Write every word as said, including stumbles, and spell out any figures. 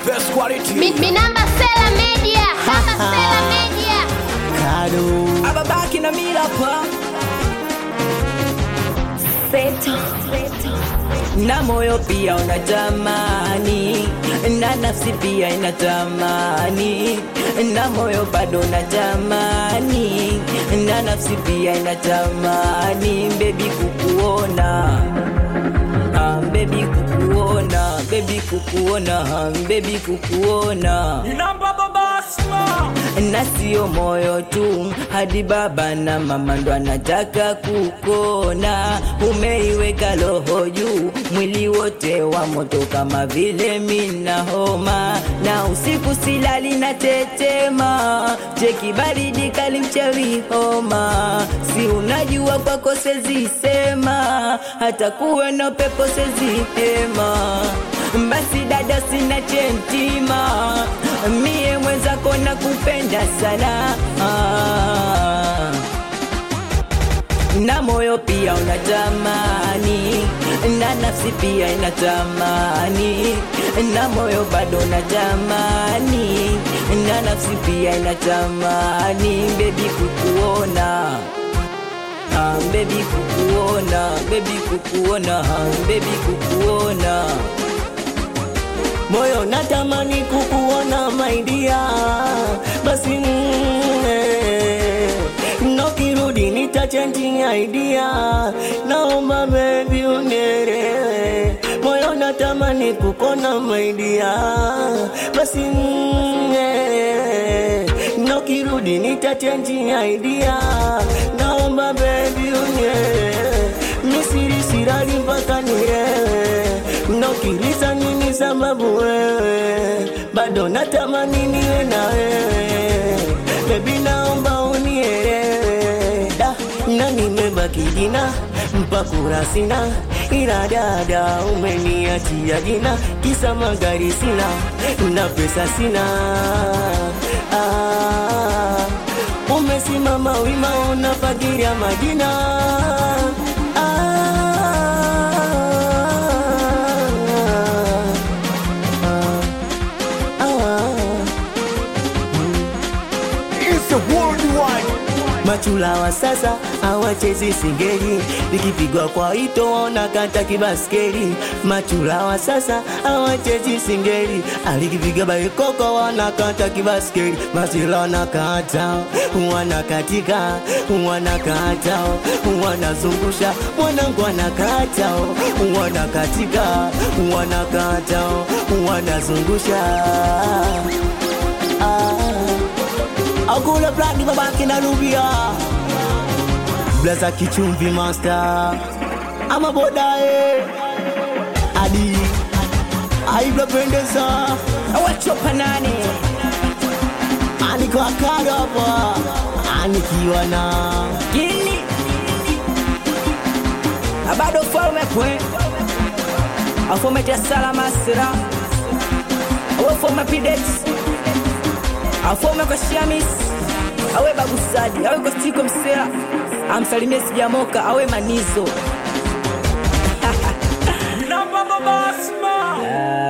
best quality. Minamba Sela Media, Minamba Sela Media. Kado Ababaki na mila pa Seto, Seto. na moyo pia unatamani, na nafsi pia inatamani, na moyo bado unatamani, na nafsi pia inatamani, baby kukuona, ah, baby kukuona, baby kukuona, ah, baby kukuona. Minamba baba asma. Na sio moyo tu, hadi baba na mama ndo anataka kukona. Umeiweka roho juu, mwili wote wa moto kama vile mina homa, na usiku silali na tetema, cheki baridi kali mchawi homa. Si unajua kwako sezi sema, hata kuwe na pepo sezi hema. Basi dada sina chentima, mie mwenzako nakupenda sana, ah. Na moyo pia unatamani, na nafsi pia inatamani, na moyo bado unatamani, na nafsi pia inatamani, baby kukuona, ah, baby kukuona, baby kukuona, ah, baby kukuona. moyo natamani kukuona my dear, basi mm, eh, nokirudi nitachange idea, naomba baby unielewe. Moyo natamani kukuona my dear, basi mm, eh, nokirudi nitachange idea, naomba baby unielewe. Misiri sirali mpaka nielewe, nokiriza nini sababu wewe bado natamani niwe na wewe, baby naomba unielewe. Da, na nimebaki jina mpakura sina, ila dada umeniachia jina, kisa magari sina na pesa sina. Ah, umesimama wima unafagiria majina. Machula wa sasa hawachezi singeli, nikipigwa kwa ito ona kata kibaskeli. Machula wa sasa hawachezi singeli, alikipiga baikoko wana kata kibaskeli. Masila wanakata, wanakatika, wanakata, wanazungusha, wanangu wanakata, wanakatika, wanakata, wanazungusha. Ah, Akula black nipa baki na rubia, blaza kichumvi master, ama bodae adi aibla pendeza Awachopa nani? aniko akada hapa anikiwa na Gini abado falme kwe, afome tia salama sira, awe fome pidex, afome kwa shiamis, awe bagusadi, awe kwa stiko msela, amsalimie sijamoka, awe manizo. Minamba baba asma.